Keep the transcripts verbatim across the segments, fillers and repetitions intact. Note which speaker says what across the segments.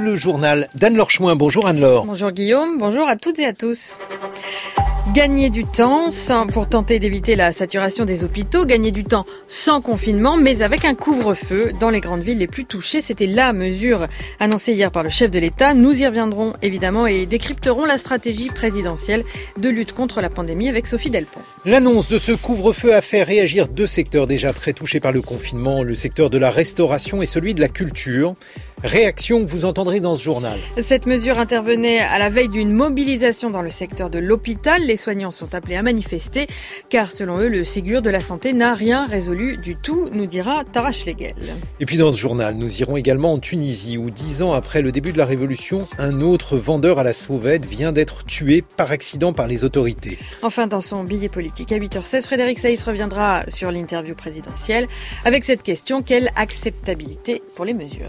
Speaker 1: le journal d'Anne-Laure Chouin. Bonjour Anne-Laure.
Speaker 2: Bonjour Guillaume, bonjour à toutes et à tous. Gagner du temps pour tenter d'éviter la saturation des hôpitaux, gagner du temps sans confinement, mais avec un couvre-feu dans les grandes villes les plus touchées. C'était la mesure annoncée hier par le chef de l'État. Nous y reviendrons évidemment et décrypterons la stratégie présidentielle de lutte contre la pandémie avec Sophie Delpont.
Speaker 1: L'annonce de ce couvre-feu a fait réagir deux secteurs déjà très touchés par le confinement, le secteur de la restauration et celui de la culture. Réaction que vous entendrez dans ce journal.
Speaker 2: Cette mesure intervenait à la veille d'une mobilisation dans le secteur de l'hôpital. Les soignants sont appelés à manifester car selon eux, le Ségur de la santé n'a rien résolu du tout, nous dira Tara Schlegel.
Speaker 1: Et puis dans ce journal, nous irons également en Tunisie où dix ans après le début de la révolution, un autre vendeur à la sauvette vient d'être tué par accident par les autorités.
Speaker 2: Enfin, dans son billet politique à huit heures seize, Frédéric Saïs reviendra sur l'interview présidentielle avec cette question: quelle acceptabilité pour les mesures ?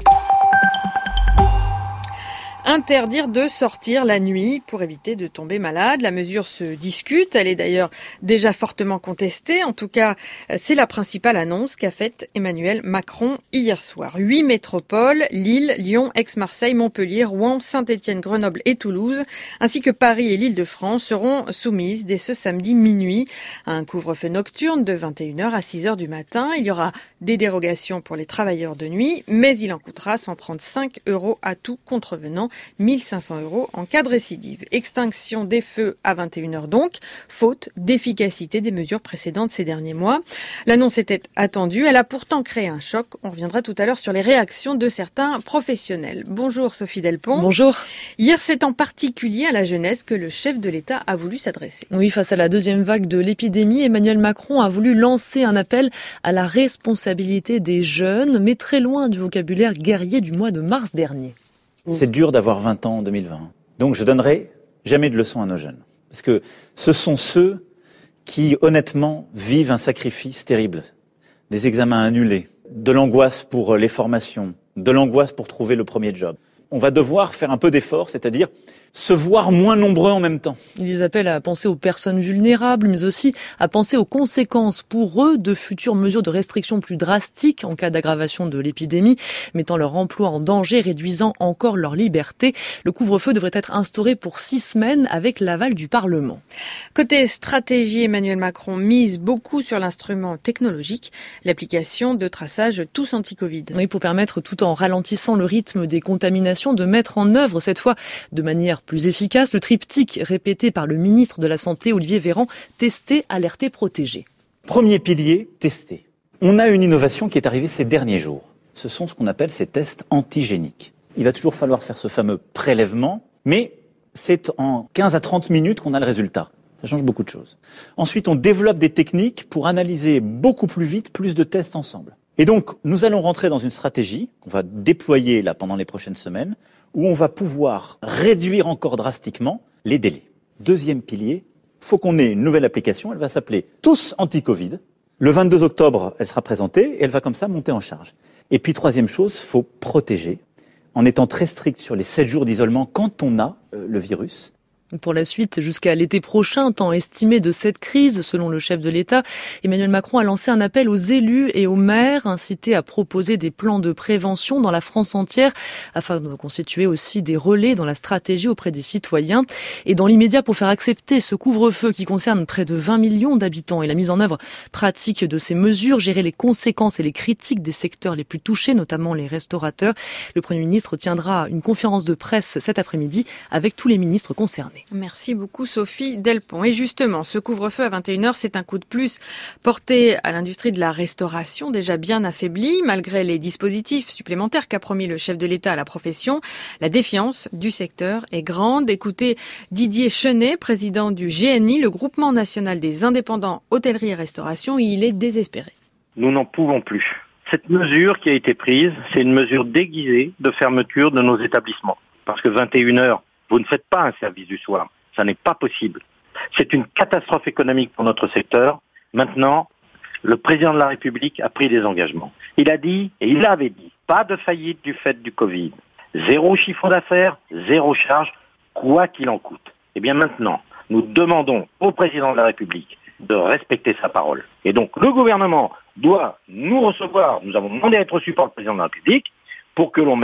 Speaker 2: Interdire de sortir la nuit pour éviter de tomber malade. La mesure se discute. Elle est d'ailleurs déjà fortement contestée. En tout cas, c'est la principale annonce qu'a faite Emmanuel Macron hier soir. Huit métropoles, Lille, Lyon, Aix-Marseille, Montpellier, Rouen, Saint-Étienne, Grenoble et Toulouse, ainsi que Paris et l'Île-de-France seront soumises dès ce samedi minuit à un couvre-feu nocturne de vingt et une heures à six heures du matin. Il y aura des dérogations pour les travailleurs de nuit, mais il en coûtera cent trente-cinq euros à tout contrevenant. mille cinq cents euros en cas de récidive. Extinction des feux à vingt et une heures donc, faute d'efficacité des mesures précédentes ces derniers mois. L'annonce était attendue, elle a pourtant créé un choc. On reviendra tout à l'heure sur les réactions de certains professionnels. Bonjour Sophie Delpont.
Speaker 3: Bonjour.
Speaker 2: Hier, c'est en particulier à la jeunesse que le chef de l'État a voulu s'adresser.
Speaker 3: Oui, face à la deuxième vague de l'épidémie, Emmanuel Macron a voulu lancer un appel à la responsabilité des jeunes, mais très loin du vocabulaire guerrier du mois de mars dernier.
Speaker 4: C'est dur d'avoir vingt ans en deux mille vingt. Donc je donnerai jamais de leçons à nos jeunes. Parce que ce sont ceux qui, honnêtement, vivent un sacrifice terrible. Des examens annulés, de l'angoisse pour les formations, de l'angoisse pour trouver le premier job. On va devoir faire un peu d'effort, c'est-à-dire se voir moins nombreux en même temps.
Speaker 3: Il les appelle à penser aux personnes vulnérables, mais aussi à penser aux conséquences pour eux de futures mesures de restriction plus drastiques en cas d'aggravation de l'épidémie, mettant leur emploi en danger, réduisant encore leur liberté. Le couvre-feu devrait être instauré pour six semaines avec l'aval du Parlement.
Speaker 2: Côté stratégie, Emmanuel Macron mise beaucoup sur l'instrument technologique, l'application de traçage Tous Anti-Covid.
Speaker 3: Oui, pour permettre, tout en ralentissant le rythme des contaminations, de mettre en œuvre, cette fois de manière plus efficace, le triptyque répété par le ministre de la Santé, Olivier Véran: tester, alerter, protéger.
Speaker 4: Premier pilier, tester. On a une innovation qui est arrivée ces derniers jours. Ce sont ce qu'on appelle ces tests antigéniques. Il va toujours falloir faire ce fameux prélèvement, mais c'est en quinze à trente minutes qu'on a le résultat. Ça change beaucoup de choses. Ensuite, on développe des techniques pour analyser beaucoup plus vite, plus de tests ensemble. Et donc, nous allons rentrer dans une stratégie qu'on va déployer là pendant les prochaines semaines, où on va pouvoir réduire encore drastiquement les délais. Deuxième pilier, faut qu'on ait une nouvelle application, elle va s'appeler Tous Anti-Covid. Le vingt-deux octobre, elle sera présentée et elle va comme ça monter en charge. Et puis troisième chose, faut protéger, en étant très strict sur les sept jours d'isolement quand on a euh, le virus.
Speaker 3: Pour la suite, jusqu'à l'été prochain, temps estimé de cette crise, selon le chef de l'État, Emmanuel Macron a lancé un appel aux élus et aux maires, incité à proposer des plans de prévention dans la France entière, afin de constituer aussi des relais dans la stratégie auprès des citoyens. Et dans l'immédiat, pour faire accepter ce couvre-feu qui concerne près de vingt millions d'habitants et la mise en œuvre pratique de ces mesures, gérer les conséquences et les critiques des secteurs les plus touchés, notamment les restaurateurs, le Premier ministre tiendra une conférence de presse cet après-midi avec tous les ministres concernés.
Speaker 2: Merci beaucoup Sophie Delpont. Et justement, ce couvre-feu à vingt et une heures, c'est un coup de plus porté à l'industrie de la restauration, déjà bien affaiblie, malgré les dispositifs supplémentaires qu'a promis le chef de l'État à la profession. La défiance du secteur est grande. Écoutez Didier Chenet, président du G N I, le Groupement national des indépendants hôtellerie et restauration, il est désespéré.
Speaker 5: Nous n'en pouvons plus. Cette mesure qui a été prise, c'est une mesure déguisée de fermeture de nos établissements. Parce que vingt et une heures, vous ne faites pas un service du soir. Ça n'est pas possible. C'est une catastrophe économique pour notre secteur. Maintenant, le président de la République a pris des engagements. Il a dit, et il l'avait dit, pas de faillite du fait du Covid. Zéro chiffre d'affaires, zéro charge, quoi qu'il en coûte. Eh bien maintenant, nous demandons au président de la République de respecter sa parole. Et donc le gouvernement doit nous recevoir, nous avons demandé à être reçus par le président de la République pour que l'on mette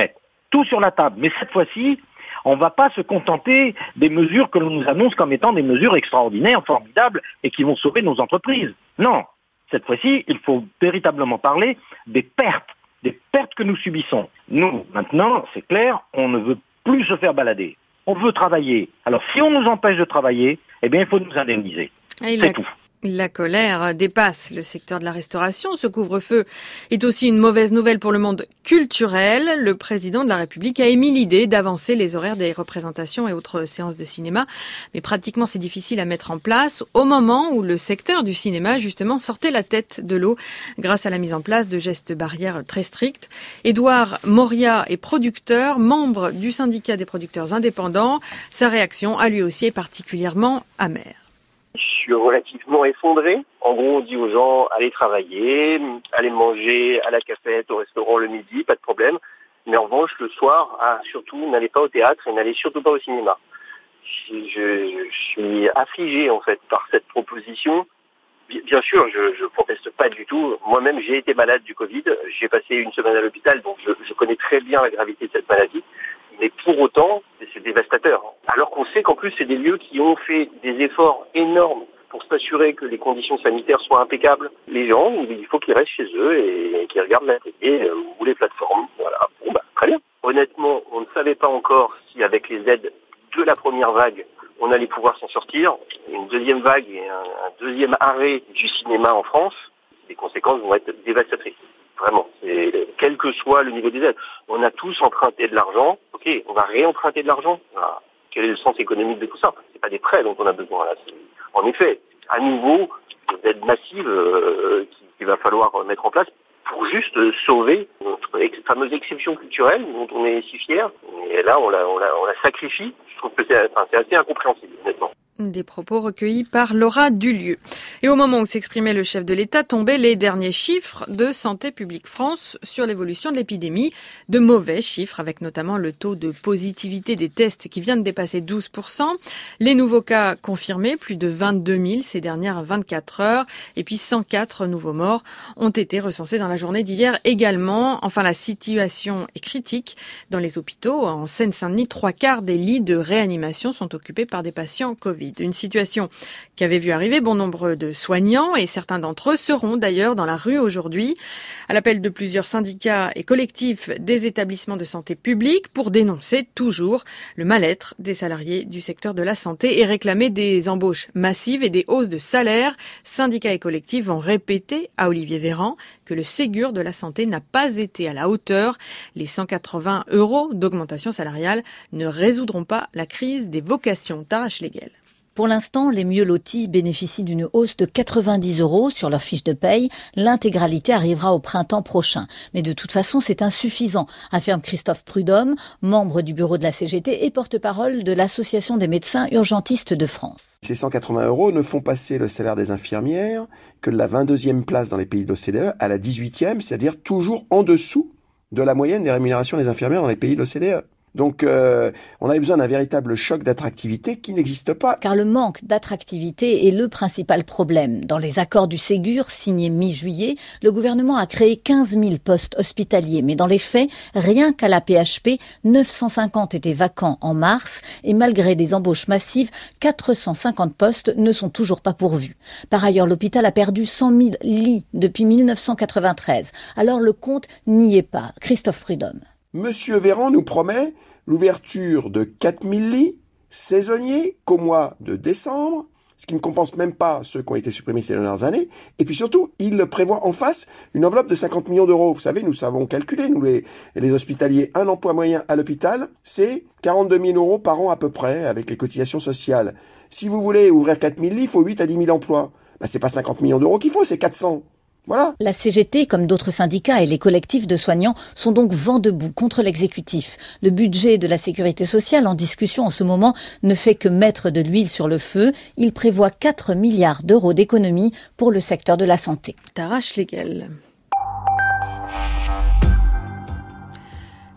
Speaker 5: tout sur la table. Mais cette fois-ci, on ne va pas se contenter des mesures que l'on nous annonce comme étant des mesures extraordinaires, formidables, et qui vont sauver nos entreprises. Non, cette fois-ci, il faut véritablement parler des pertes, des pertes que nous subissons. Nous, maintenant, c'est clair, on ne veut plus se faire balader. On veut travailler. Alors, si on nous empêche de travailler, eh bien, il faut nous indemniser.
Speaker 2: Et
Speaker 5: c'est
Speaker 2: la,
Speaker 5: tout.
Speaker 2: La colère dépasse le secteur de la restauration. Ce couvre-feu est aussi une mauvaise nouvelle pour le monde culturel. Le président de la République a émis l'idée d'avancer les horaires des représentations et autres séances de cinéma. Mais pratiquement, c'est difficile à mettre en place au moment où le secteur du cinéma, justement, sortait la tête de l'eau grâce à la mise en place de gestes barrières très stricts. Édouard Moria est producteur, membre du syndicat des producteurs indépendants. Sa réaction, à lui aussi, est particulièrement amère.
Speaker 6: Je suis relativement effondré. En gros, on dit aux gens, allez travailler, allez manger à la cafette, au restaurant le midi, pas de problème. Mais en revanche, le soir, ah, surtout, n'allez pas au théâtre et n'allez surtout pas au cinéma. Je, je, je suis affligé, en fait, par cette proposition. Bien sûr, je ne proteste pas du tout. Moi-même, j'ai été malade du Covid. J'ai passé une semaine à l'hôpital, donc je, je connais très bien la gravité de cette maladie. Mais pour autant, c'est dévastateur. Alors qu'on sait qu'en plus, c'est des lieux qui ont fait des efforts énormes pour s'assurer que les conditions sanitaires soient impeccables. Les gens, il faut qu'ils restent chez eux et qu'ils regardent la télé ou les plateformes. Voilà. Bon, bah, très bien. Honnêtement, on ne savait pas encore si avec les aides de la première vague, on allait pouvoir s'en sortir. Une deuxième vague et un, un deuxième arrêt du cinéma en France, les conséquences vont être dévastatrices. Vraiment, c'est, quel que soit le niveau des aides. On a tous emprunté de l'argent. Ok, on va réemprunter de l'argent. Ah, quel est le sens économique de tout ça? C'est pas des prêts dont on a besoin là. C'est, en effet, à nouveau, des aides massives euh, qu'il va falloir mettre en place pour juste sauver notre ex- fameuse exception culturelle dont on est si fiers. Et là, on la, on la, on la sacrifie. Je trouve que c'est, enfin, c'est assez incompréhensible, honnêtement.
Speaker 2: Des propos recueillis par Laura Dulieu. Et au moment où s'exprimait le chef de l'État, tombaient les derniers chiffres de Santé publique France sur l'évolution de l'épidémie. De mauvais chiffres, avec notamment le taux de positivité des tests qui vient de dépasser douze pour cent. Les nouveaux cas confirmés, plus de vingt-deux mille ces dernières vingt-quatre heures. Et puis cent quatre nouveaux morts ont été recensés dans la journée d'hier également. Enfin, la situation est critique dans les hôpitaux. En Seine-Saint-Denis, trois quarts des lits de réanimation sont occupés par des patients Covid. Une situation qui avait vu arriver bon nombre de soignants et certains d'entre eux seront d'ailleurs dans la rue aujourd'hui à l'appel de plusieurs syndicats et collectifs des établissements de santé publique pour dénoncer toujours le mal-être des salariés du secteur de la santé et réclamer des embauches massives et des hausses de salaire. Syndicats et collectifs vont répéter à Olivier Véran que le Ségur de la santé n'a pas été à la hauteur. Les cent quatre-vingts euros d'augmentation salariale ne résoudront pas la crise des vocations. Tara Schlegel.
Speaker 7: Pour l'instant, les mieux lotis bénéficient d'une hausse de quatre-vingt-dix euros sur leur fiche de paye. L'intégralité arrivera au printemps prochain. Mais de toute façon, c'est insuffisant, affirme Christophe Prudhomme, membre du bureau de la C G T et porte-parole de l'Association des médecins urgentistes de France.
Speaker 8: Ces cent quatre-vingts euros ne font passer le salaire des infirmières que de la vingt-deuxième place dans les pays de l'O C D E à la dix-huitième, c'est-à-dire toujours en dessous de la moyenne des rémunérations des infirmières dans les pays de l'O C D E. Donc, euh, on avait besoin d'un véritable choc d'attractivité qui n'existe pas.
Speaker 7: Car le manque d'attractivité est le principal problème. Dans les accords du Ségur, signés mi-juillet, le gouvernement a créé quinze mille postes hospitaliers. Mais dans les faits, rien qu'à la P H P, neuf cent cinquante étaient vacants en mars. Et malgré des embauches massives, quatre cent cinquante postes ne sont toujours pas pourvus. Par ailleurs, l'hôpital a perdu cent mille lits depuis mille neuf cent quatre-vingt-treize. Alors le compte n'y est pas. Christophe Prudhomme.
Speaker 8: Monsieur Véran nous promet l'ouverture de quatre mille lits saisonniers qu'au mois de décembre, ce qui ne compense même pas ceux qui ont été supprimés ces dernières années. Et puis surtout, il prévoit en face une enveloppe de cinquante millions d'euros. Vous savez, nous savons calculer, nous les, les hospitaliers, un emploi moyen à l'hôpital, c'est quarante-deux mille euros par an à peu près, avec les cotisations sociales. Si vous voulez ouvrir quatre mille lits, il faut huit à dix mille emplois. Ben, c'est pas cinquante millions d'euros qu'il faut, c'est quatre cents. Voilà.
Speaker 7: La C G T, comme d'autres syndicats et les collectifs de soignants, sont donc vent debout contre l'exécutif. Le budget de la sécurité sociale en discussion en ce moment ne fait que mettre de l'huile sur le feu. Il prévoit quatre milliards d'euros d'économies pour le secteur de la santé.
Speaker 2: Tara Schlegel.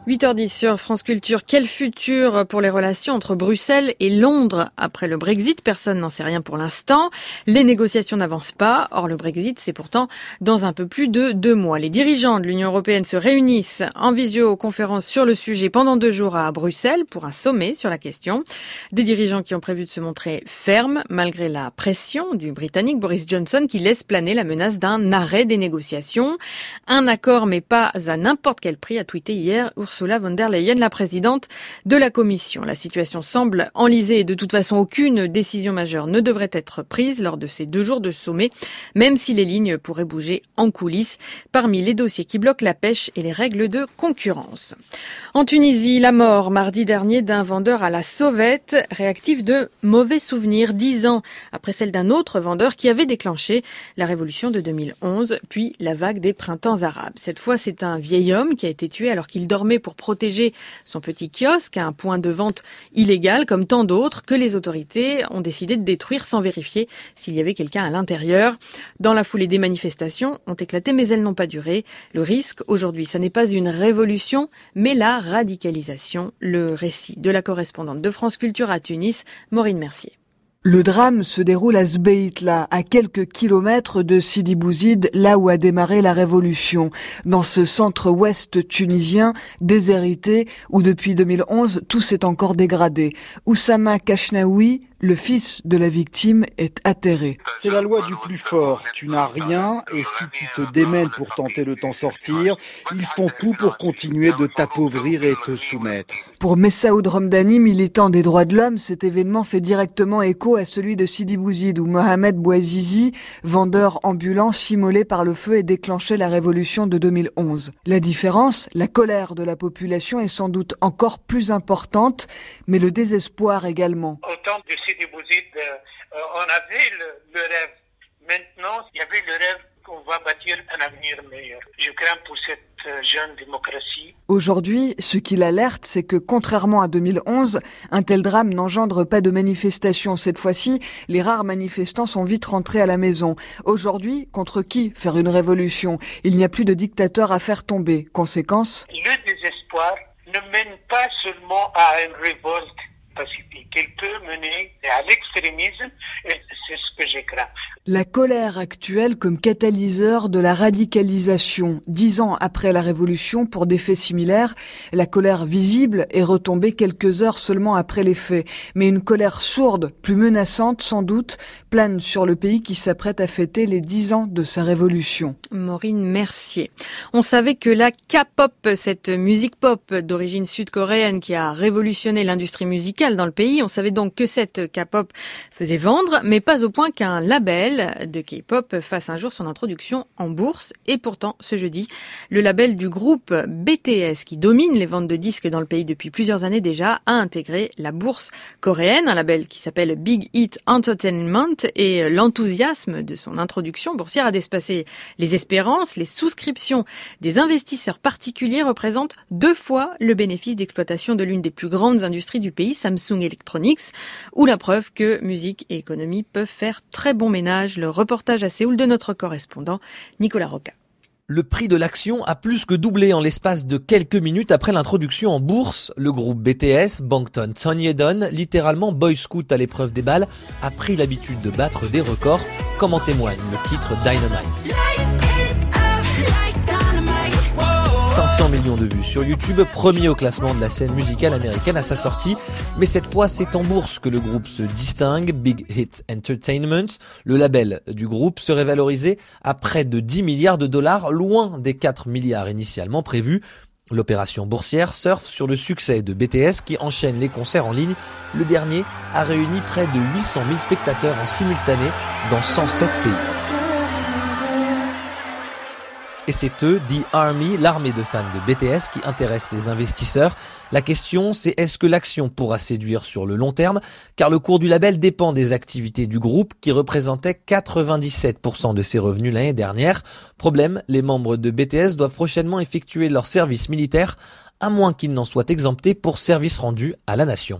Speaker 2: huit heures dix sur France Culture. Quel futur pour les relations entre Bruxelles et Londres après le Brexit? Personne n'en sait rien pour l'instant. Les négociations n'avancent pas. Or, le Brexit, c'est pourtant dans un peu plus de deux mois. Les dirigeants de l'Union européenne se réunissent en visioconférence sur le sujet pendant deux jours à Bruxelles pour un sommet sur la question. Des dirigeants qui ont prévu de se montrer fermes malgré la pression du Britannique Boris Johnson qui laisse planer la menace d'un arrêt des négociations. Un accord, mais pas à n'importe quel prix, a tweeté hier Ursula von der Leyen, la présidente de la Commission. La situation semble enlisée et de toute façon aucune décision majeure ne devrait être prise lors de ces deux jours de sommet, même si les lignes pourraient bouger en coulisses parmi les dossiers qui bloquent la pêche et les règles de concurrence. En Tunisie, la mort mardi dernier d'un vendeur à la sauvette, réactif de mauvais souvenirs, dix ans après celle d'un autre vendeur qui avait déclenché la révolution de deux mille onze, puis la vague des printemps arabes. Cette fois, c'est un vieil homme qui a été tué alors qu'il dormait pour protéger son petit kiosque à un point de vente illégal, comme tant d'autres, que les autorités ont décidé de détruire sans vérifier s'il y avait quelqu'un à l'intérieur. Dans la foulée, des manifestations ont éclaté, mais elles n'ont pas duré. Le risque, aujourd'hui, ça n'est pas une révolution, mais la radicalisation. Le récit de la correspondante de France Culture à Tunis, Maureen Mercier.
Speaker 9: Le drame se déroule à Sbeitla, à quelques kilomètres de Sidi Bouzid, là où a démarré la révolution. Dans ce centre-ouest tunisien, déshérité, où depuis deux mille onze, tout s'est encore dégradé. Oussama Kachnaoui, le fils de la victime, est atterré.
Speaker 10: C'est la loi du plus fort. Tu n'as rien et si tu te démènes pour tenter de t'en sortir, ils font tout pour continuer de t'appauvrir et te soumettre.
Speaker 9: Pour Messaoud Ramdani, militant des droits de l'homme, cet événement fait directement écho à celui de Sidi Bouzid où Mohamed Bouazizi, vendeur ambulant, immolé par le feu et déclenché la révolution de deux mille onze. La différence, la colère de la population est sans doute encore plus importante, mais le désespoir également.
Speaker 11: Au temps de Sidi Bouzid, euh, on avait le, le rêve. Maintenant, il y avait le rêve qu'on va bâtir un avenir meilleur. Je crains pour cette jeune démocratie.
Speaker 9: Aujourd'hui, ce qui l'alerte, c'est que contrairement à deux mille onze, un tel drame n'engendre pas de manifestations. Cette fois-ci, les rares manifestants sont vite rentrés à la maison. Aujourd'hui, contre qui faire une révolution? Il n'y a plus de dictateur à faire tomber. Conséquence?
Speaker 11: Le désespoir ne mène pas seulement à une révolte pacifique. Il peut mener à l'extrémisme et c'est ce que j'ai craint.
Speaker 9: La colère actuelle comme catalyseur de la radicalisation. Dix ans après la Révolution, pour des faits similaires, la colère visible est retombée quelques heures seulement après les faits. Mais une colère sourde, plus menaçante sans doute, plane sur le pays qui s'apprête à fêter les dix ans de sa Révolution.
Speaker 2: Maureen Mercier. On savait que la K-pop, cette musique pop d'origine sud-coréenne qui a révolutionné l'industrie musicale dans le pays, on savait donc que cette K-pop faisait vendre, mais pas au point qu'un label de K-pop fasse un jour son introduction en bourse. Et pourtant, ce jeudi, le label du groupe B T S, qui domine les ventes de disques dans le pays depuis plusieurs années déjà, a intégré la bourse coréenne, un label qui s'appelle Big Hit Entertainment, et l'enthousiasme de son introduction boursière a dépassé les espérances. Les souscriptions des investisseurs particuliers représentent deux fois le bénéfice d'exploitation de l'une des plus grandes industries du pays, Samsung Electronics, ou la preuve que musique et économie peuvent faire très bon ménage. Le reportage à Séoul de notre correspondant Nicolas Roca.
Speaker 12: Le prix de l'action a plus que doublé en l'espace de quelques minutes après l'introduction en bourse. Le groupe B T S, Bangtan Sonyeon, littéralement Boy Scout à l'épreuve des balles, a pris l'habitude de battre des records, comme en témoigne le titre Dynamite. cinq cents millions de vues sur YouTube, premier au classement de la scène musicale américaine à sa sortie. Mais cette fois, c'est en bourse que le groupe se distingue. Big Hit Entertainment, le label du groupe, serait valorisé à près de dix milliards de dollars, loin des quatre milliards initialement prévus. L'opération boursière surfe sur le succès de B T S qui enchaîne les concerts en ligne. Le dernier a réuni près de huit cent mille spectateurs en simultané dans cent sept pays. Et c'est eux, The Army, l'armée de fans de B T S qui intéresse les investisseurs. La question, c'est est-ce que l'action pourra séduire sur le long terme? Car le cours du label dépend des activités du groupe qui représentait quatre-vingt-dix-sept pour cent de ses revenus l'année dernière. Problème, les membres de B T S doivent prochainement effectuer leur service militaire, à moins qu'ils n'en soient exemptés pour service rendu à la nation.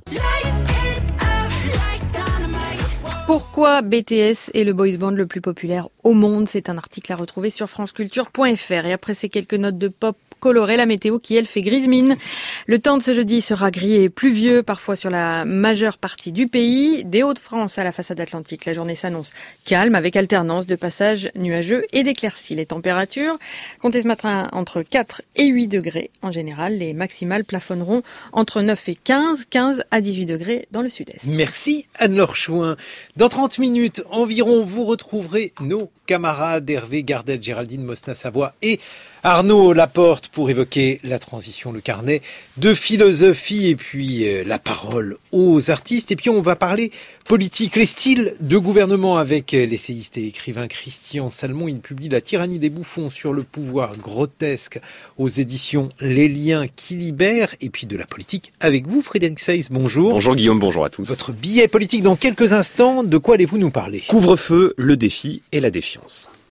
Speaker 2: Pourquoi B T S est le boys band le plus populaire au monde? C'est un article à retrouver sur franceculture point f r. Et après ces quelques notes de pop colorées. La météo qui, elle, fait grise mine. Le temps de ce jeudi sera gris et pluvieux, parfois sur la majeure partie du pays. Des Hauts-de-France à la façade atlantique, la journée s'annonce calme avec alternance de passages nuageux et d'éclaircies. Les températures comptez ce matin entre quatre et huit degrés. En général, les maximales plafonneront entre neuf et quinze, quinze à dix-huit degrés dans le sud-est.
Speaker 1: Merci Anne-Laure Chouin. Dans trente minutes environ, vous retrouverez nos camarades Hervé Gardel, Géraldine Mosna-Savoie et Arnaud Laporte pour évoquer la transition, le carnet de philosophie et puis euh, la parole aux artistes. Et puis on va parler politique, les styles de gouvernement avec l'essayiste et écrivain Christian Salmon. Il publie La tyrannie des bouffons sur le pouvoir grotesque aux éditions Les Liens qui libèrent. Et puis de la politique avec vous, Frédéric Seyss, bonjour.
Speaker 13: Bonjour Guillaume, bonjour à tous.
Speaker 1: Votre billet politique dans quelques instants, de quoi allez-vous nous parler ?
Speaker 13: Couvre-feu, le défi et la défiance.